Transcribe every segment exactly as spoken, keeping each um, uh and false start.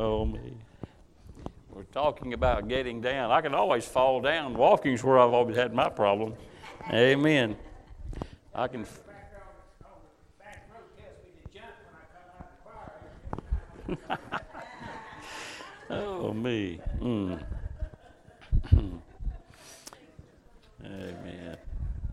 Oh, me. We're talking about getting down. I can always fall down. Walking's where I've always had my problem. Amen. I can. Oh, me. Mm. Amen.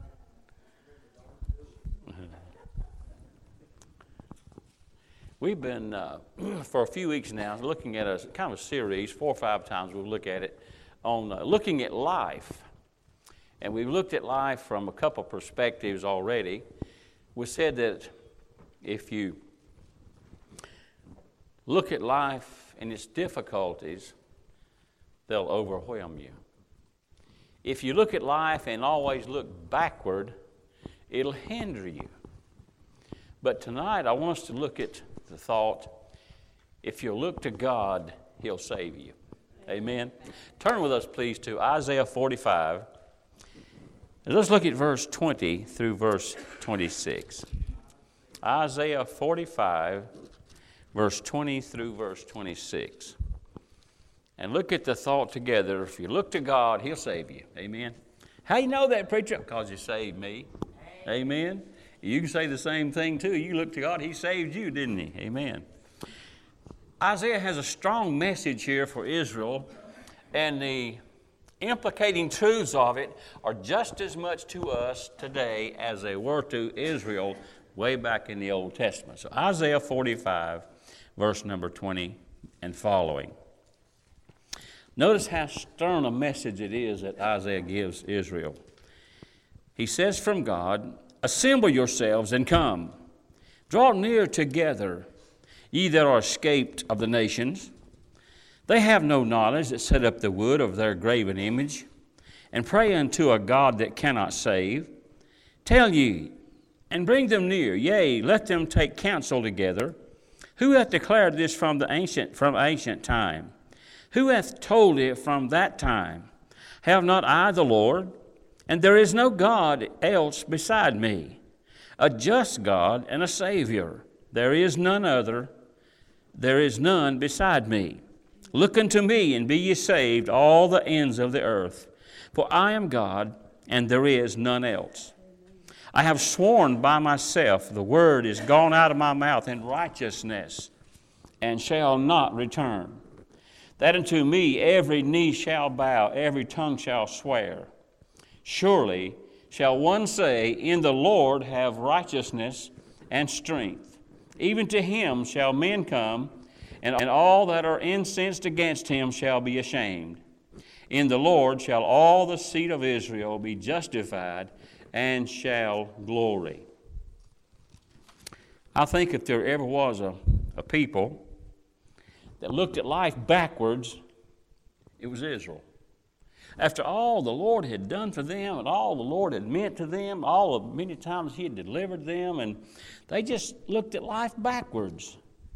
We've been, uh, for a few weeks now, looking at a kind of a series, four or five times we'll look at it, on uh, looking at life. And we've looked at life from a couple perspectives already. We said that if you look at life and its difficulties, they'll overwhelm you. If you look at life and always look backward, it'll hinder you. But tonight I want us to look at the thought, if you'll look to God, He'll save you. Amen. Turn with us, please, to Isaiah forty-five. And let's look at verse twenty through verse twenty-six. Isaiah forty-five, verse twenty through verse twenty-six. And look at the thought together. If you look to God, He'll save you. Amen. How you know that, preacher? Because He saved me. Amen. You can say the same thing, too. You look to God, He saved you, didn't He? Amen. Isaiah has a strong message here for Israel, and the implicating truths of it are just as much to us today as they were to Israel way back in the Old Testament. So Isaiah forty-five, verse number twenty and following. Notice how stern a message it is that Isaiah gives Israel. He says from God, "Assemble yourselves and come. Draw near together, ye that are escaped of the nations. They have no knowledge that set up the wood of their graven image, and pray unto a God that cannot save. Tell ye, and bring them near, yea, let them take counsel together. Who hath declared this from the ancient from ancient time? Who hath told it from that time? Have not I the Lord? And there is no God else beside me, a just God and a Savior. There is none other, there is none beside me. Look unto me, and be ye saved, all the ends of the earth. For I am God, and there is none else. I have sworn by myself, the word is gone out of my mouth in righteousness, and shall not return. That unto me every knee shall bow, every tongue shall swear. Surely shall one say, in the Lord have righteousness and strength. Even to Him shall men come, and all that are incensed against Him shall be ashamed. In the Lord shall all the seed of Israel be justified, and shall glory." I think if there ever was a, a people that looked at life backwards, it was Israel. After all the Lord had done for them and all the Lord had meant to them, all the many times He had delivered them, and they just looked at life backwards.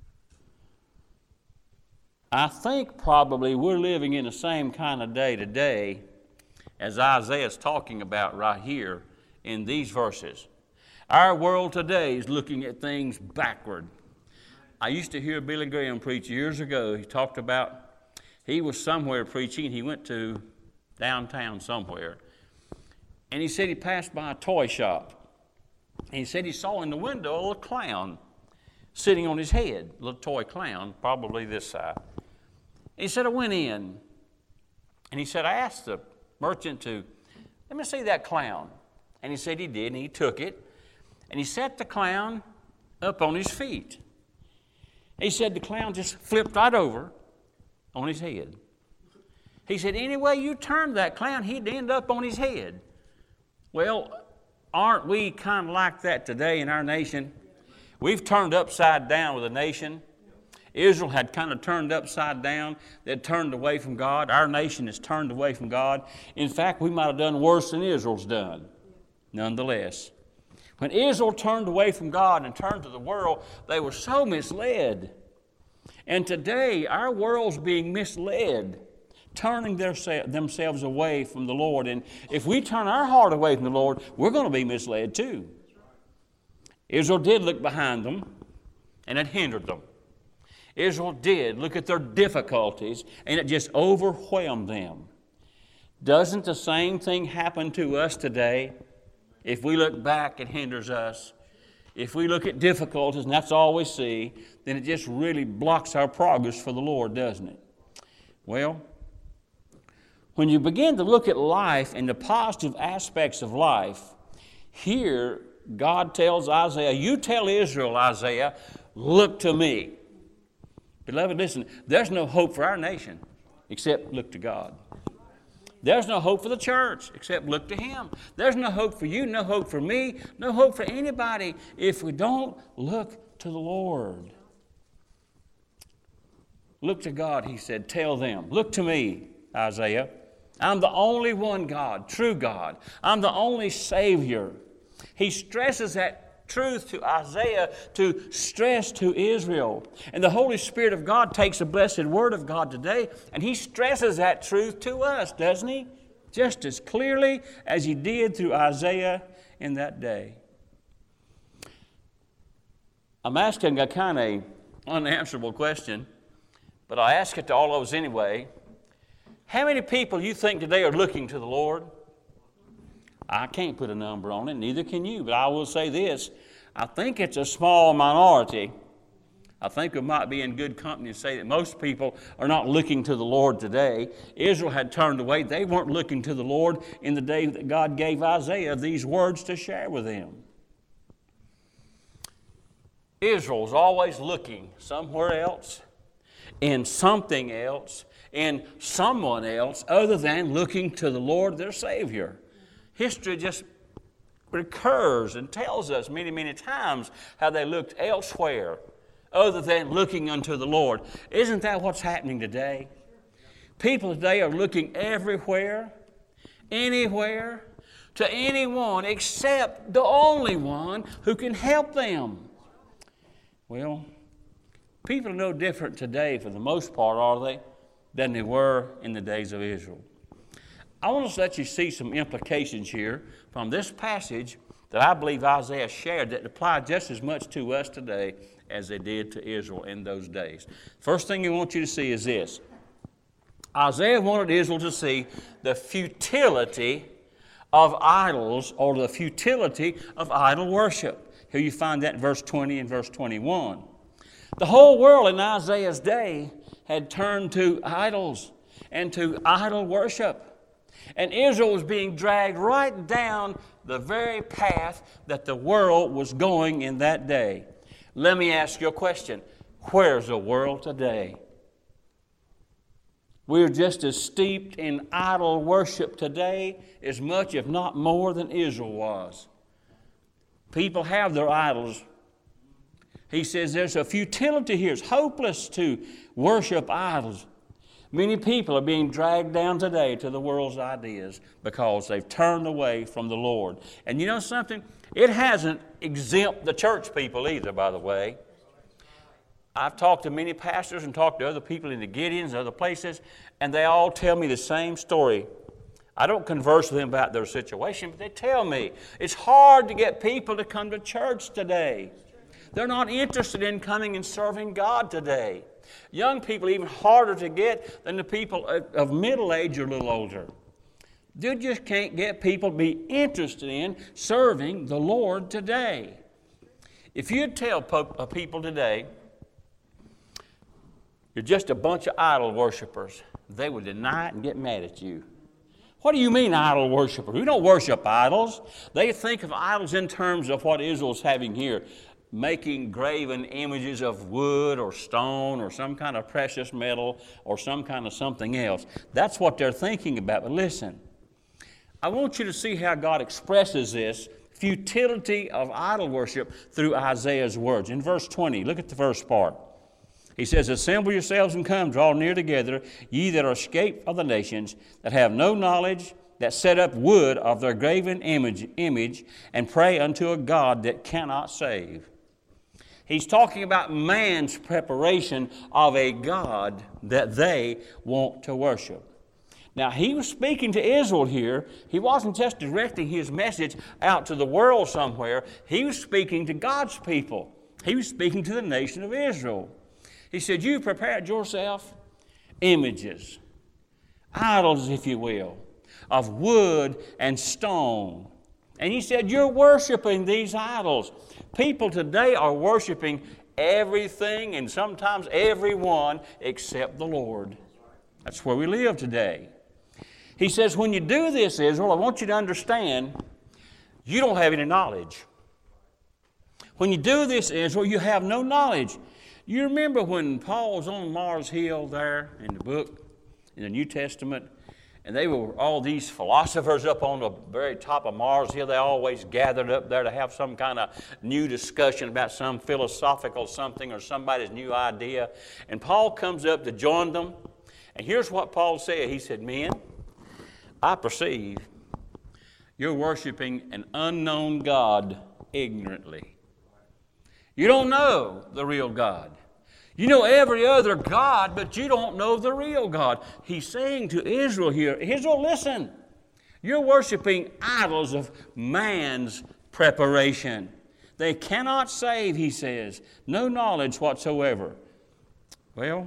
I think probably we're living in the same kind of day today as Isaiah is talking about right here in these verses. Our world today is looking at things backward. I used to hear Billy Graham preach years ago. He talked about, he was somewhere preaching, he went to downtown somewhere, and he said he passed by a toy shop, and he said he saw in the window a little clown sitting on his head, a little toy clown, probably this size. And he said, I went in, and he said, I asked the merchant to, let me see that clown. And he said he did, and he took it, and he set the clown up on his feet. He said the clown just flipped right over on his head. He said, any way you turned that clown, he'd end up on his head. Well, aren't we kind of like that today in our nation? We've turned upside down with a nation. Israel had kind of turned upside down. They'd turned away from God. Our nation has turned away from God. In fact, we might have done worse than Israel's done. Nonetheless, when Israel turned away from God and turned to the world, they were so misled. And today, our world's being misled, turning their, themselves away from the Lord. And if we turn our heart away from the Lord, we're going to be misled too. Israel did look behind them, and it hindered them. Israel did look at their difficulties, and it just overwhelmed them. Doesn't the same thing happen to us today? If we look back, it hinders us. If we look at difficulties and that's all we see, then it just really blocks our progress for the Lord, doesn't it? Well, when you begin to look at life and the positive aspects of life, here God tells Isaiah, you tell Israel, Isaiah, look to me. Beloved, listen, there's no hope for our nation except look to God. There's no hope for the church except look to Him. There's no hope for you, no hope for me, no hope for anybody if we don't look to the Lord. Look to God, He said, tell them. Look to me, Isaiah. I'm the only one God, true God. I'm the only Savior. He stresses that truth to Isaiah to stress to Israel. And the Holy Spirit of God takes the blessed Word of God today and He stresses that truth to us, doesn't He? Just as clearly as He did through Isaiah in that day. I'm asking a kind of unanswerable question, but I ask it to all of us anyway. How many people you think today are looking to the Lord? I can't put a number on it, neither can you, but I will say this. I think it's a small minority. I think we might be in good company to say that most people are not looking to the Lord today. Israel had turned away. They weren't looking to the Lord in the day that God gave Isaiah these words to share with them. Israel's always looking somewhere else, in something else, in someone else, other than looking to the Lord, their Savior. History just recurs and tells us many, many times how they looked elsewhere other than looking unto the Lord. Isn't that what's happening today? People today are looking everywhere, anywhere, to anyone except the only one who can help them. Well, people are no different today for the most part, are they, than they were in the days of Israel. I want to let you see some implications here from this passage that I believe Isaiah shared that apply just as much to us today as they did to Israel in those days. First thing I want you to see is this. Isaiah wanted Israel to see the futility of idols or the futility of idol worship. Here you find that in verse twenty and verse twenty-one. The whole world in Isaiah's day had turned to idols and to idol worship. And Israel was being dragged right down the very path that the world was going in that day. Let me ask you a question. Where's the world today? We're just as steeped in idol worship today as much, if not more, than Israel was. People have their idols. He says there's a futility here. It's hopeless to worship idols. Many people are being dragged down today to the world's ideas because they've turned away from the Lord. And you know something? It hasn't exempt the church people either, by the way. I've talked to many pastors and talked to other people in the Gideons and other places, and they all tell me the same story. I don't converse with them about their situation, but they tell me it's hard to get people to come to church today. They're not interested in coming and serving God today. Young people even harder to get than the people of middle age or a little older. You just can't get people to be interested in serving the Lord today. If you tell people today, you're just a bunch of idol worshipers, they would deny it and get mad at you. What do you mean idol worshipers? We don't worship idols. They think of idols in terms of what Israel's having here. Making graven images of wood or stone or some kind of precious metal or some kind of something else. That's what they're thinking about. But listen, I want you to see how God expresses this futility of idol worship through Isaiah's words. In verse twenty, look at the first part. He says, assemble yourselves and come, draw near together, ye that are escaped of the nations, that have no knowledge, that set up wood of their graven image, image and pray unto a God that cannot save. He's talking about man's preparation of a God that they want to worship. Now, he was speaking to Israel here. He wasn't just directing his message out to the world somewhere. He was speaking to God's people. He was speaking to the nation of Israel. He said, you prepared yourself images, idols, if you will, of wood and stone. And he said, you're worshiping these idols. People today are worshiping everything and sometimes everyone except the Lord. That's where we live today. He says, when you do this, Israel, I want you to understand, you don't have any knowledge. When you do this, Israel, you have no knowledge. You remember when Paul was on Mars Hill there in the book, in the New Testament, and they were all these philosophers up on the very top of Mars Hill. They always gathered up there to have some kind of new discussion about some philosophical something or somebody's new idea. And Paul comes up to join them. And here's what Paul said. He said, men, I perceive you're worshiping an unknown God ignorantly. You don't know the real God. You know every other God, but you don't know the real God. He's saying to Israel here, Israel, listen, you're worshiping idols of man's preparation. They cannot save, he says, no knowledge whatsoever. Well,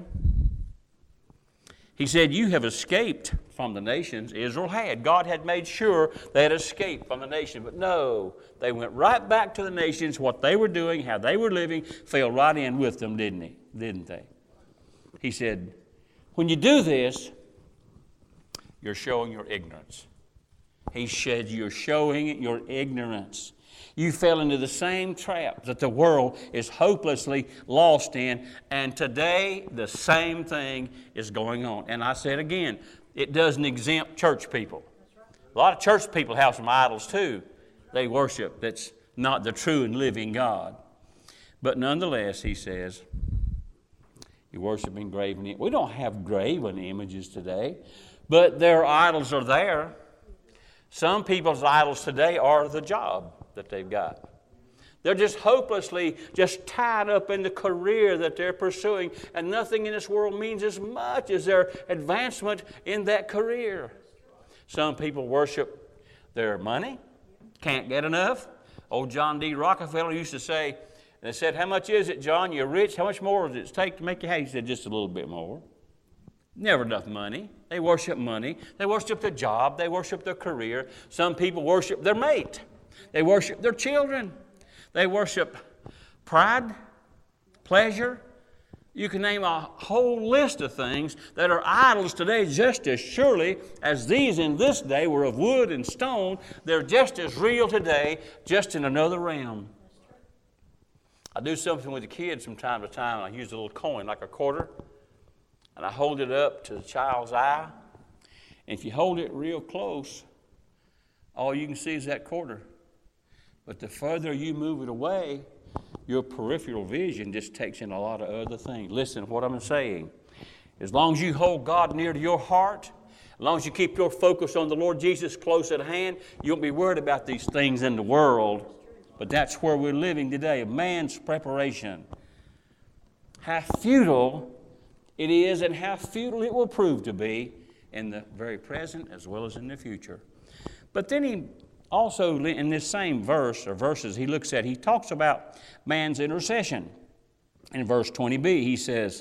he said, you have escaped from the nations. Israel had. God had made sure they had escaped from the nation. But no, they went right back to the nations. What they were doing, how they were living, fell right in with them, didn't he? Didn't they? He said, when you do this, you're showing your ignorance. He said, you're showing your ignorance. You fell into the same trap that the world is hopelessly lost in. And today, the same thing is going on. And I said again, it doesn't exempt church people. A lot of church people have some idols too. They worship that's not the true and living God. But nonetheless, he says, you're worshiping graven images. We don't have graven images today, but their idols are there. Some people's idols today are the job that they've got. They're just hopelessly just tied up in the career that they're pursuing, and nothing in this world means as much as their advancement in that career. Some people worship their money, can't get enough. Old John D. Rockefeller used to say, and they said, how much is it, John? You're rich. How much more does it take to make you happy? He said, just a little bit more. Never enough money. They worship money. They worship their job. They worship their career. Some people worship their mate. They worship their children. They worship pride, pleasure. You can name a whole list of things that are idols today just as surely as these in this day were of wood and stone. They're just as real today, just in another realm. I do something with the kids from time to time. I use a little coin, like a quarter, and I hold it up to the child's eye. And if you hold it real close, all you can see is that quarter. But the further you move it away, your peripheral vision just takes in a lot of other things. Listen to what I'm saying. As long as you hold God near to your heart, as long as you keep your focus on the Lord Jesus close at hand, you won't be worried about these things in the world. But that's where we're living today, man's preparation. How futile it is and how futile it will prove to be in the very present as well as in the future. But then he also, in this same verse, or verses he looks at, he talks about man's intercession. In verse twenty b, he says,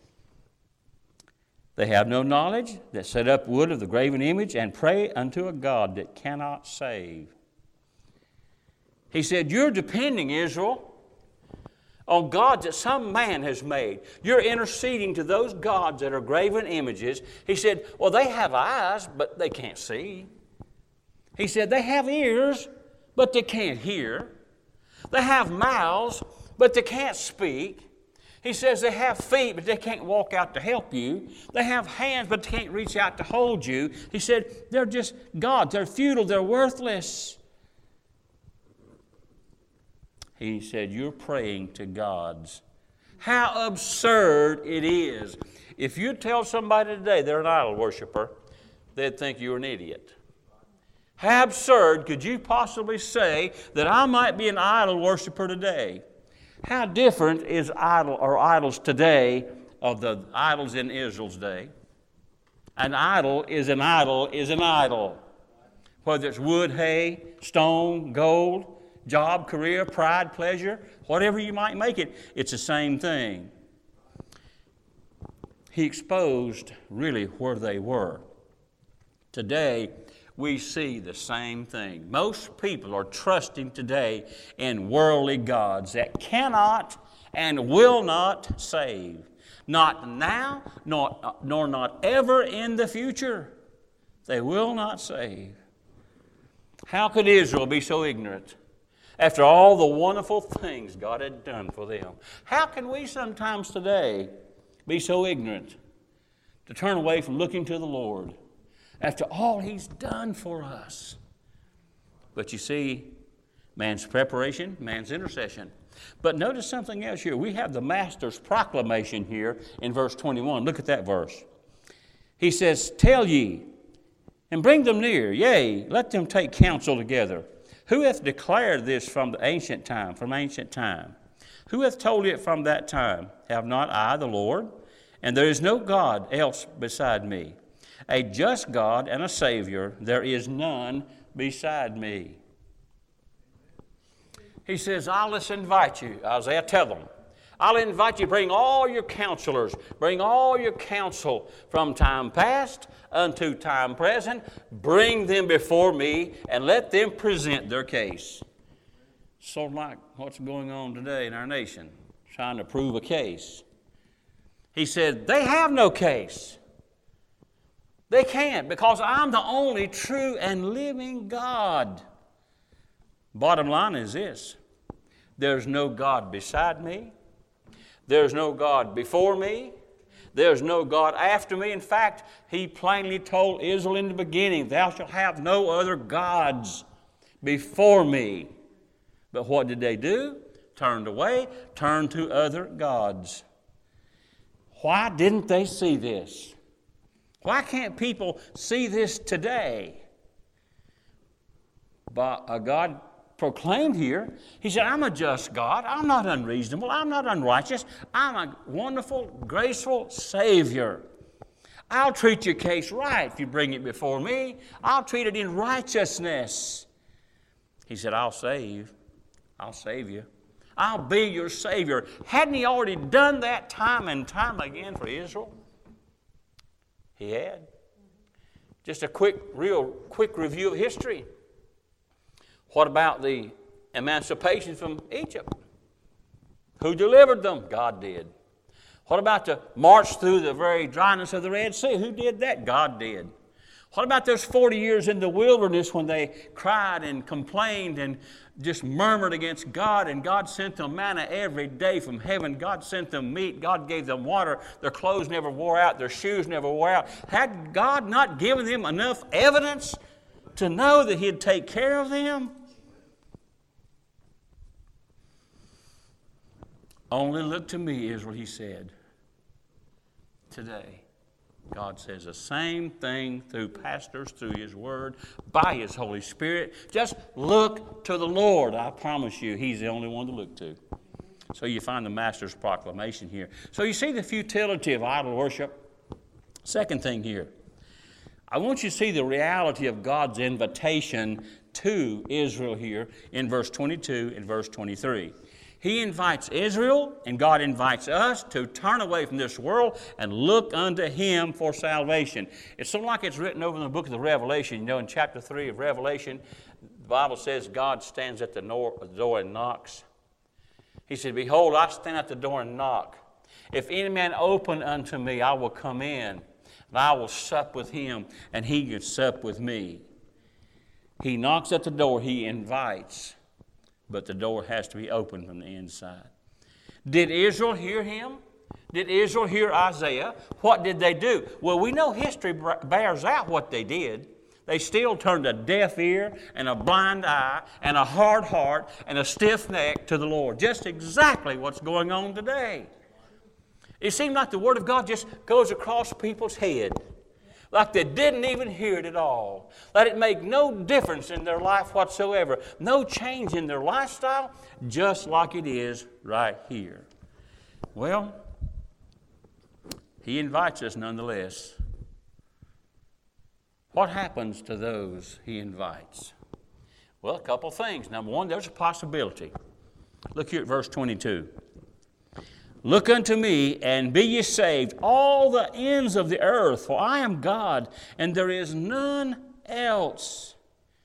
they have no knowledge that set up wood of the graven image and pray unto a God that cannot save. He said, you're depending, Israel, on gods that some man has made. You're interceding to those gods that are graven images. He said, well, they have eyes, but they can't see. He said, they have ears, but they can't hear. They have mouths, but they can't speak. He says they have feet, but they can't walk out to help you. They have hands, but they can't reach out to hold you. He said, they're just gods. They're futile. They're worthless. He said, you're praying to gods. How absurd it is. If you tell somebody today they're an idol worshiper, they'd think you're an idiot. How absurd could you possibly say that I might be an idol worshiper today? How different is idol or idols today of the idols in Israel's day? An idol is an idol is an idol. Whether it's wood, hay, stone, gold, job, career, pride, pleasure, whatever you might make it, it's the same thing. he exposed really where they were. Today, we see the same thing. Most people are trusting today in worldly gods that cannot and will not save. Not now, nor, nor not ever in the future. They will not save. How could Israel be so ignorant after all the wonderful things God had done for them? How can we sometimes today be so ignorant to turn away from looking to the Lord after all He's done for us? But you see, man's preparation, man's intercession. But notice something else here. We have the Master's proclamation here in verse twenty-one. Look at that verse. He says, "Tell ye, and bring them near, yea, let them take counsel together. Who hath declared this from the ancient time, from ancient time? Who hath told it from that time? Have not I the Lord? And there is no God else beside me. A just God and a Savior, there is none beside me." He says, I'll just invite you, Isaiah, tell them. I'll invite you, bring all your counselors, bring all your counsel from time past unto time present, bring them before me and let them present their case. Sort of like what's going on today in our nation, trying to prove a case. He said, they have no case. They can't, because I'm the only true and living God. Bottom line is this: there's no God beside me. There's no God before me. There's no God after me. In fact, He plainly told Israel in the beginning, thou shalt have no other gods before me. But what did they do? Turned away, turned to other gods. Why didn't they see this? Why can't people see this today? But a God proclaimed here, He said, I'm a just God. I'm not unreasonable. I'm not unrighteous. I'm a wonderful, graceful Savior. I'll treat your case right if you bring it before me. I'll treat it in righteousness. He said, I'll save. I'll save you. I'll be your Savior. Hadn't He already done that time and time again for Israel? He had. Just a quick, real quick review of history. What about the emancipation from Egypt? Who delivered them? God did. What about the march through the very dryness of the Red Sea? Who did that? God did. What about those forty years in the wilderness when they cried and complained and just murmured against God, and God sent them manna every day from heaven? God sent them meat. God gave them water. Their clothes never wore out. Their shoes never wore out. Had God not given them enough evidence to know that He'd take care of them? Only look to me, Israel, He said. Today, God says the same thing through pastors, through His Word, by His Holy Spirit. Just look to the Lord. I promise you, He's the only one to look to. So you find the Master's proclamation here. So you see the futility of idol worship. Second thing here, I want you to see the reality of God's invitation to Israel here in verse twenty-two and verse twenty-three. He invites Israel, and God invites us to turn away from this world and look unto Him for salvation. It's something like it's written over in the book of the Revelation. You know, in chapter three of Revelation, the Bible says God stands at the door and knocks. He said, behold, I stand at the door and knock. If any man open unto me, I will come in, and I will sup with him, and he can sup with me. He knocks at the door, He invites. But the door has to be opened from the inside. Did Israel hear Him? Did Israel hear Isaiah? What did they do? Well, we know history bears out what they did. They still turned a deaf ear and a blind eye and a hard heart and a stiff neck to the Lord. Just exactly what's going on today. It seems like the Word of God just goes across people's head, like they didn't even hear it at all. Let it make no difference in their life whatsoever. No change in their lifestyle, just like it is right here. Well, He invites us nonetheless. What happens to those He invites? Well, a couple things. Number one, there's a possibility. Look here at verse twenty-two. Look unto me, and be ye saved, all the ends of the earth, for I am God, and there is none else.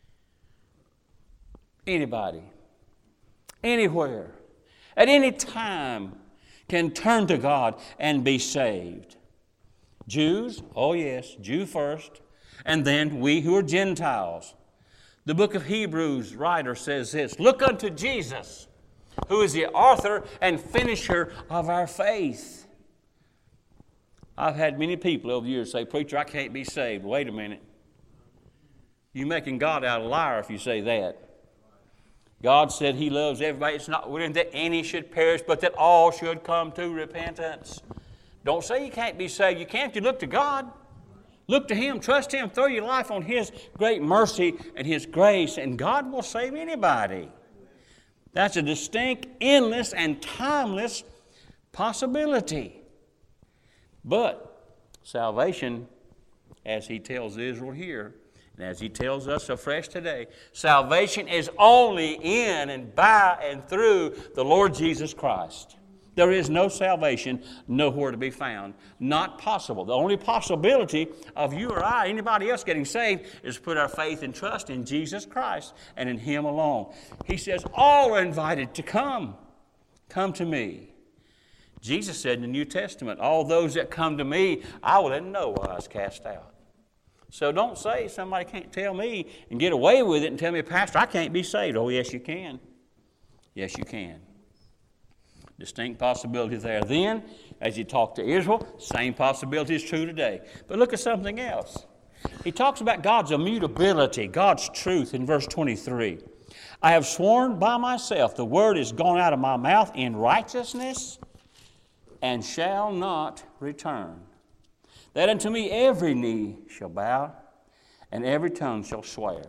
Anybody, anywhere, at any time, can turn to God and be saved. Jews, oh yes, Jew first, and then we who are Gentiles. The book of Hebrews writer says this, look unto Jesus, who is the author and finisher of our faith. I've had many people over the years say, preacher, I can't be saved. Wait a minute. You're making God out a liar if you say that. God said He loves everybody. It's not willing that any should perish, but that all should come to repentance. Don't say you can't be saved. You can't if you look to God. Look to Him. Trust Him. Throw your life on His great mercy and His grace, and God will save anybody. That's a distinct, endless, and timeless possibility. But salvation, as He tells Israel here, and as He tells us afresh today, salvation is only in and by and through the Lord Jesus Christ. There is no salvation nowhere to be found. Not possible. The only possibility of you or I, anybody else getting saved, is to put our faith and trust in Jesus Christ and in Him alone. He says, all are invited to come. Come to me. Jesus said in the New Testament, all those that come to me, I will in no wise cast out. So don't say somebody can't tell me and get away with it and tell me, Pastor, I can't be saved. Oh, yes, you can. Yes, you can. Distinct possibility there then, as He talked to Israel, same possibility is true today. But look at something else. He talks about God's immutability, God's truth in verse twenty-three. I have sworn by myself, the word is gone out of my mouth in righteousness and shall not return. That unto me every knee shall bow, and every tongue shall swear.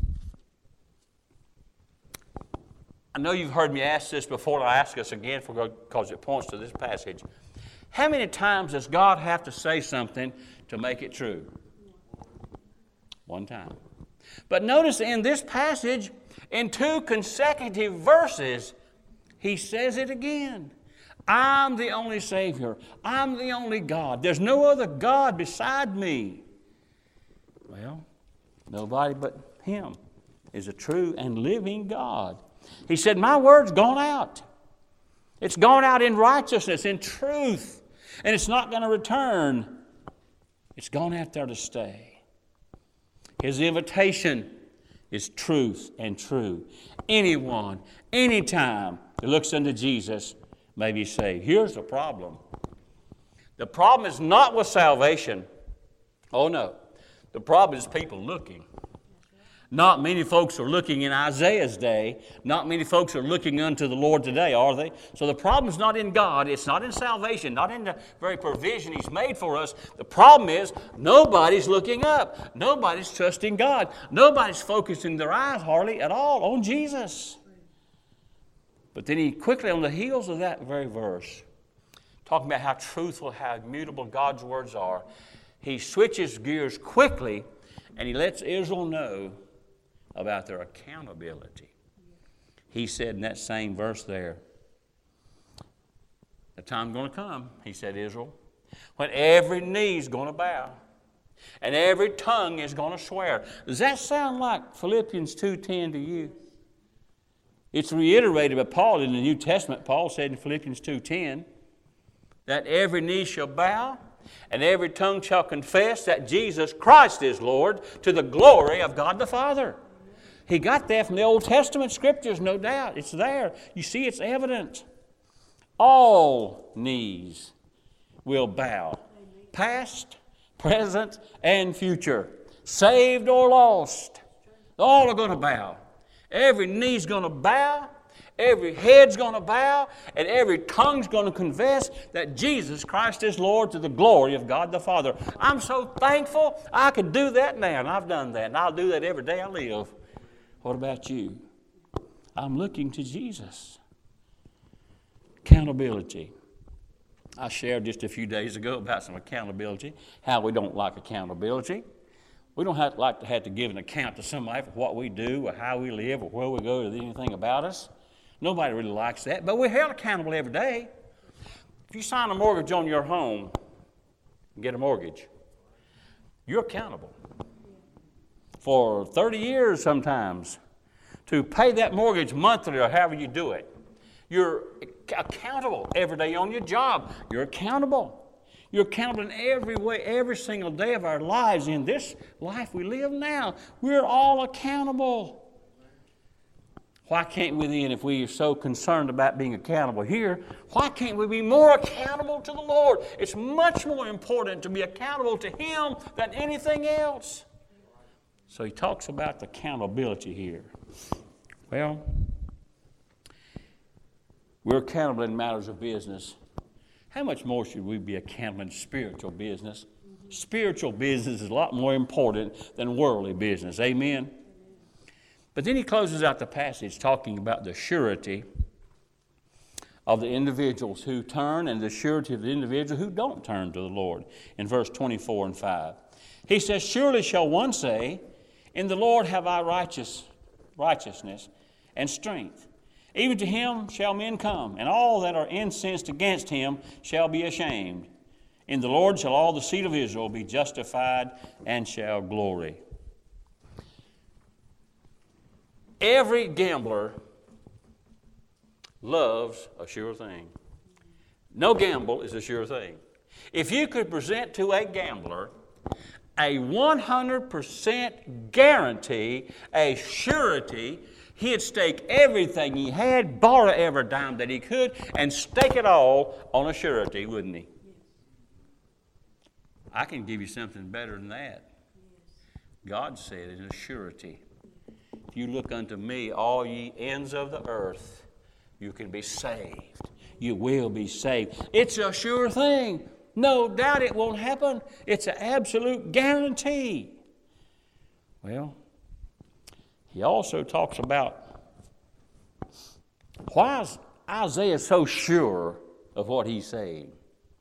I know you've heard me ask this before, and I ask us again because it points to this passage. How many times does God have to say something to make it true? One time. But notice in this passage, in two consecutive verses, He says it again. I'm the only Savior. I'm the only God. There's no other God beside me. Well, nobody but Him is a true and living God. He said, my word's gone out. It's gone out in righteousness, in truth, and it's not going to return. It's gone out there to stay. His invitation is truth and true. Anyone, anytime that looks unto Jesus may be saved. Here's the problem. The problem is not with salvation. Oh, no. The problem is people looking. Not many folks are looking in Isaiah's day. Not many folks are looking unto the Lord today, are they? So the problem is not in God. It's not in salvation, not in the very provision He's made for us. The problem is nobody's looking up. Nobody's trusting God. Nobody's focusing their eyes hardly at all on Jesus. But then he quickly, on the heels of that very verse, talking about how truthful, how immutable God's words are, he switches gears quickly and he lets Israel know about their accountability. He said in that same verse there, the time's going to come, he said, Israel, when every knee's going to bow and every tongue is going to swear. Does that sound like Philippians two ten to you? It's reiterated by Paul in the New Testament. Paul said in Philippians two ten that every knee shall bow and every tongue shall confess that Jesus Christ is Lord, to the glory of God the Father. He got that from the Old Testament Scriptures, no doubt. It's there. You see, it's evident. All knees will bow, past, present, and future, saved or lost. All are going to bow. Every knee's going to bow, every head's going to bow, and every tongue's going to confess that Jesus Christ is Lord, to the glory of God the Father. I'm so thankful I can do that now, and I've done that, and I'll do that every day I live. What about you? I'm looking to Jesus. Accountability. I shared just a few days ago about some accountability, how we don't like accountability. We don't have to like to have to give an account to somebody for what we do or how we live or where we go or anything about us. Nobody really likes that, but we're held accountable every day. If you sign a mortgage on your home and get a mortgage, you're accountable for thirty years sometimes to pay that mortgage monthly or however you do it. You're accountable every day on your job. You're accountable. You're accountable in every way, every single day of our lives. In this life we live now, we're all accountable. Why can't we then, if we are so concerned about being accountable here, why can't we be more accountable to the Lord? It's much more important to be accountable to Him than anything else. So he talks about the accountability here. Well, we're accountable in matters of business. How much more should we be accountable in spiritual business? Mm-hmm. Spiritual business is a lot more important than worldly business. Amen? Amen? But then he closes out the passage talking about the surety of the individuals who turn and the surety of the individuals who don't turn to the Lord in verse twenty-four and five. He says, surely shall one say, in the Lord have I righteous, righteousness and strength. Even to him shall men come, and all that are incensed against him shall be ashamed. In the Lord shall all the seed of Israel be justified and shall glory. Every gambler loves a sure thing. No gamble is a sure thing. If you could present to a gambler a one hundred percent guarantee, a surety, he'd stake everything he had, borrow every dime that he could, and stake it all on a surety, wouldn't he? Yes. I can give you something better than that. Yes. God said it is a surety. If you look unto me, all ye ends of the earth, you can be saved. You will be saved. It's a sure thing. No doubt it won't happen. It's an absolute guarantee. Well, he also talks about why is Isaiah so sure of what he's saying.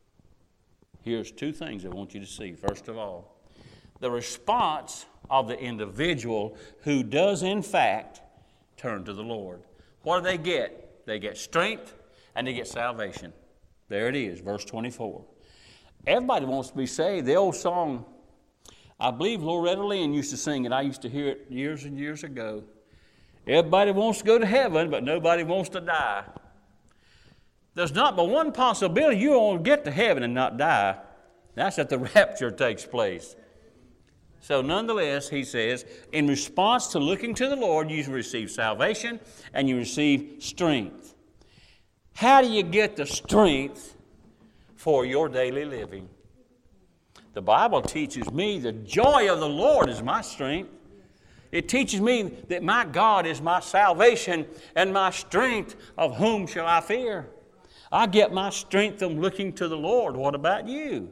Here's two things I want you to see. First of all, the response of the individual who does in fact turn to the Lord. What do they get? They get strength and they get salvation. There it is, verse twenty-four. Everybody wants to be saved. The old song, I believe Loretta Lynn used to sing it. I used to hear it years and years ago. Everybody wants to go to heaven, but nobody wants to die. There's not but one possibility you won't get to heaven and not die. That's that the rapture takes place. So nonetheless, he says, in response to looking to the Lord, you receive salvation and you receive strength. How do you get the strength for your daily living? The Bible teaches me the joy of the Lord is my strength. It teaches me that my God is my salvation and my strength. Of whom shall I fear? I get my strength from looking to the Lord. What about you?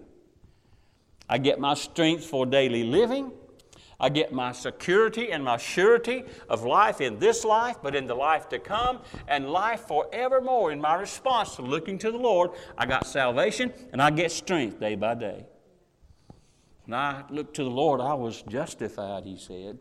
I get my strength for daily living. I get my security and my surety of life in this life, but in the life to come, and life forevermore. In my response to looking to the Lord, I got salvation and I get strength day by day. When I looked to the Lord, I was justified, he said.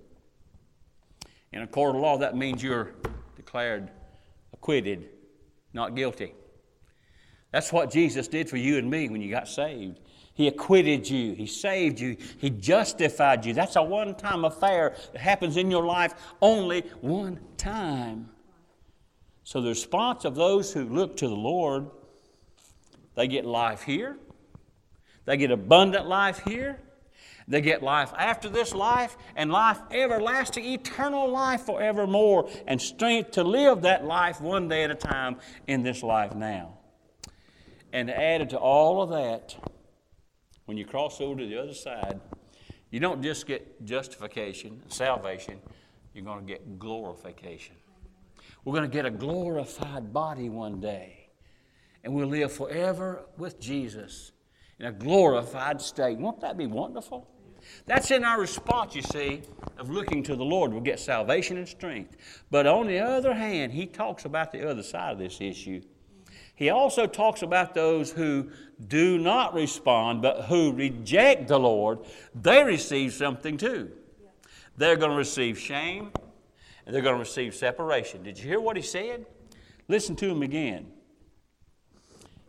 In a court of law, that means you're declared acquitted, not guilty. That's what Jesus did for you and me when you got saved. He acquitted you. He saved you. He justified you. That's a one-time affair that happens in your life only one time. So the response of those who look to the Lord, they get life here. They get abundant life here. They get life after this life and life everlasting, eternal life forevermore, and strength to live that life one day at a time in this life now. And added to all of that, when you cross over to the other side, you don't just get justification, salvation, you're going to get glorification. We're going to get a glorified body one day, and we'll live forever with Jesus in a glorified state. Won't that be wonderful? That's in our response, you see, of looking to the Lord. We'll get salvation and strength. But on the other hand, he talks about the other side of this issue. He also talks about those who do not respond, but who reject the Lord. They receive something too. They're going to receive shame, and they're going to receive separation. Did you hear what he said? Listen to him again.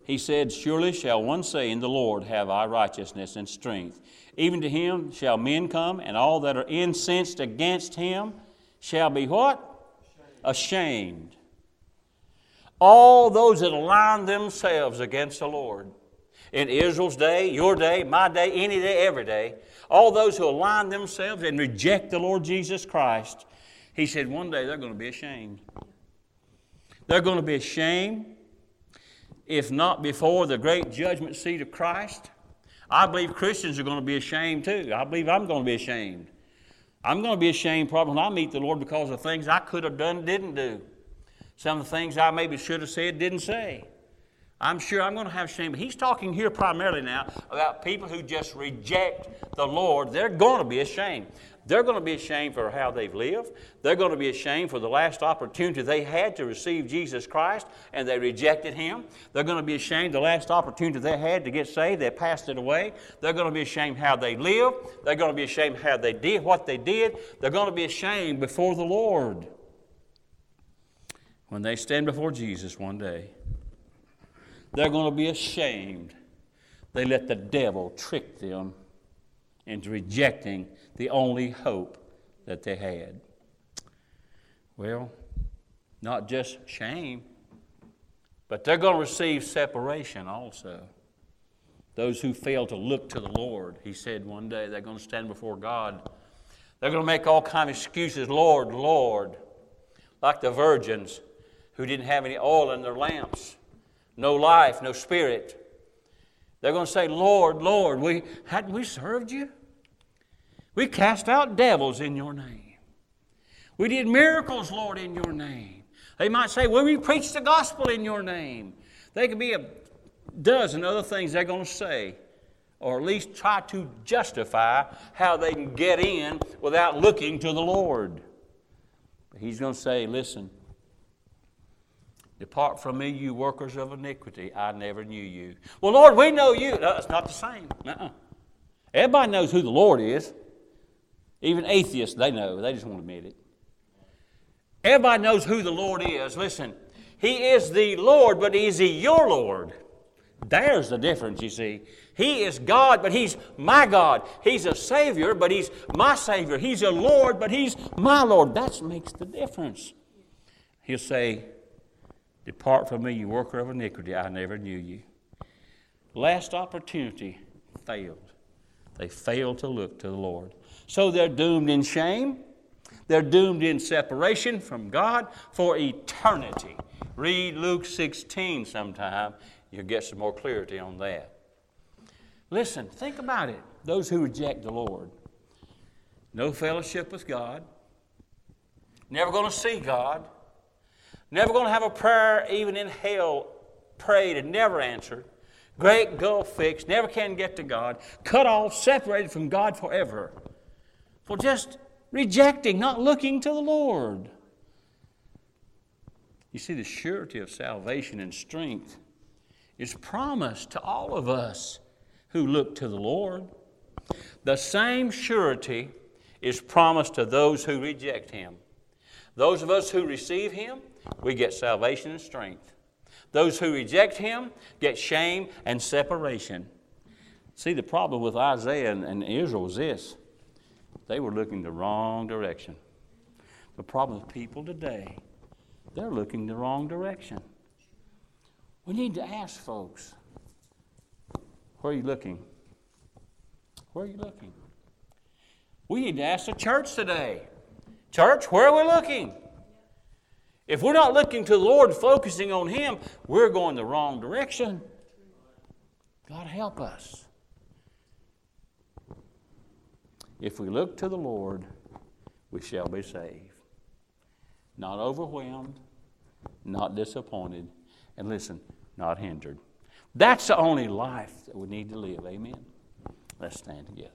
he said, surely shall one say, in the Lord have I righteousness and strength. Even to him shall men come, and all that are incensed against him shall be what? Ashamed. Ashamed. All those that align themselves against the Lord. In Israel's day, your day, my day, any day, every day, all those who align themselves and reject the Lord Jesus Christ, he said one day they're going to be ashamed. They're going to be ashamed, if not before the great judgment seat of Christ. I believe Christians are going to be ashamed too. I believe I'm going to be ashamed. I'm going to be ashamed probably when I meet the Lord because of things I could have done, didn't do. Some of the things I maybe should have said, didn't say. I'm sure I'm going to have shame. He's talking here primarily now about people who just reject the Lord. They're going to be ashamed. They're going to be ashamed for how they've lived. They're going to be ashamed for the last opportunity they had to receive Jesus Christ, and they rejected Him. They're going to be ashamed the last opportunity they had to get saved. They passed it away. They're going to be ashamed how they lived. They're going to be ashamed how they did what they did. They're going to be ashamed before the Lord when they stand before Jesus one day. They're going to be ashamed. They let the devil trick them into rejecting the only hope that they had. Well, not just shame, but they're going to receive separation also. Those who fail to look to the Lord, he said one day, they're going to stand before God. They're going to make all kinds of excuses. Lord, Lord. Like the virgins who didn't have any oil in their lamps. No life, no spirit. They're going to say, Lord, Lord, we hadn't we served you? We cast out devils in your name. We did miracles, Lord, in your name. They might say, well, we preached the gospel in your name. They could be a dozen other things they're going to say, or at least try to justify how they can get in without looking to the Lord. But he's going to say, listen, depart from me, you workers of iniquity. I never knew you. Well, Lord, we know you. No, it's not the same. Uh-uh. Everybody knows who the Lord is. Even atheists, they know. They just won't admit it. Everybody knows who the Lord is. Listen, He is the Lord, but is He your Lord? There's the difference, you see. He is God, but He's my God. He's a Savior, but He's my Savior. He's a Lord, but He's my Lord. That makes the difference. He'll say, depart from me, you worker of iniquity. I never knew you. Last opportunity failed. They failed to look to the Lord. So they're doomed in shame. They're doomed in separation from God for eternity. Read Luke sixteen sometime. You'll get some more clarity on that. Listen, think about it. Those who reject the Lord. No fellowship with God. Never going to see God. Never going to have a prayer even in hell prayed and never answered. Great gulf fixed. Never can get to God. Cut off, separated from God forever. For just rejecting, not looking to the Lord. You see, the surety of salvation and strength is promised to all of us who look to the Lord. The same surety is promised to those who reject Him. Those of us who receive Him, we get salvation and strength. Those who reject Him get shame and separation. See, the problem with Isaiah and, and Israel was this. They were looking the wrong direction. The problem with people today, they're looking the wrong direction. We need to ask folks, where are you looking? Where are you looking? We need to ask the church today. Church, where are we looking? If we're not looking to the Lord, focusing on Him, we're going the wrong direction. God help us. If we look to the Lord, we shall be saved. Not overwhelmed, not disappointed, and listen, not hindered. That's the only life that we need to live. Amen. Let's stand together.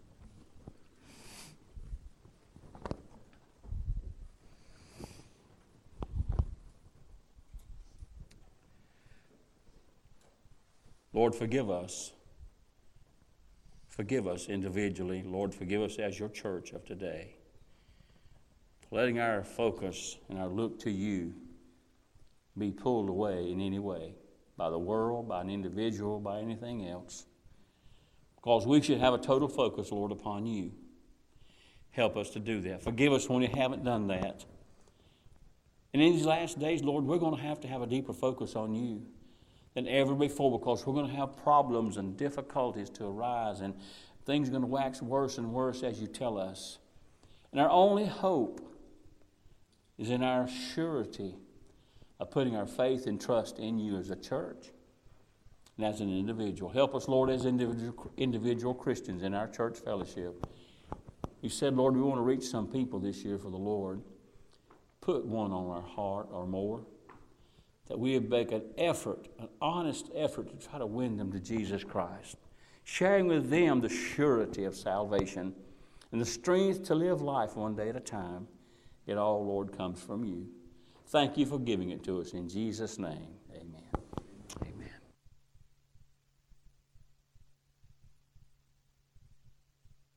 Lord, forgive us. Forgive us individually. Lord, forgive us as your church of today. For letting our focus and our look to you be pulled away in any way. by the world, by an individual, by anything else. Because we should have a total focus, Lord, upon you. Help us to do that. Forgive us when we haven't done that. And in these last days, Lord, we're going to have to have a deeper focus on you than ever before, because we're going to have problems and difficulties to arise, and things are going to wax worse and worse as you tell us. And our only hope is in our surety of putting our faith and trust in you as a church and as an individual. Help us, Lord, as individual, individual Christians in our church fellowship. You said, Lord, we want to reach some people this year for the Lord. Put one on our heart or more, that we would make an effort, an honest effort to try to win them to Jesus Christ, sharing with them the surety of salvation and the strength to live life one day at a time. It all, Lord, comes from you. Thank you for giving it to us in Jesus' name.